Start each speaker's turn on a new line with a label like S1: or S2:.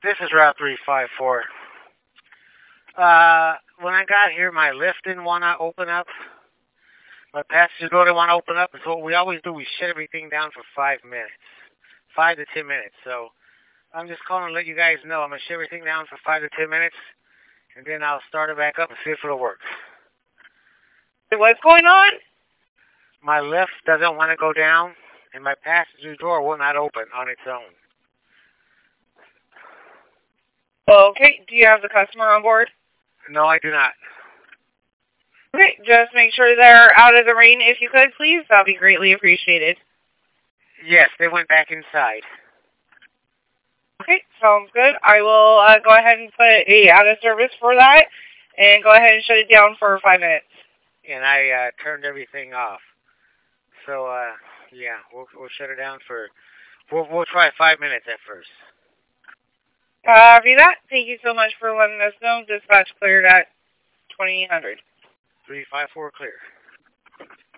S1: This is Route 354. When I got here, my lift didn't want to open up. My passenger door didn't want to open up. And so what we always do, we shut everything down for 5 minutes. 5 to 10 minutes. So I'm just calling to let you guys know I'm going to shut everything down for 5 to 10 minutes. And then I'll start it back up and see if it'll work.
S2: What's going on?
S1: My lift doesn't want to go down. And my passenger door will not open on its own.
S2: Okay, do you have the customer on board?
S1: No, I do not.
S2: Okay, just make sure they're out of the rain if you could, please. That would be greatly appreciated.
S1: Yes, they went back inside.
S2: Okay, sounds good. I will go ahead and put a out of service for that and go ahead and shut it down for 5 minutes.
S1: And I turned everything off. So, yeah, we'll shut it down for, we'll try 5 minutes at first.
S2: Copy that. Thank you so much for letting us know. Dispatch cleared at 2800.
S1: 354 clear.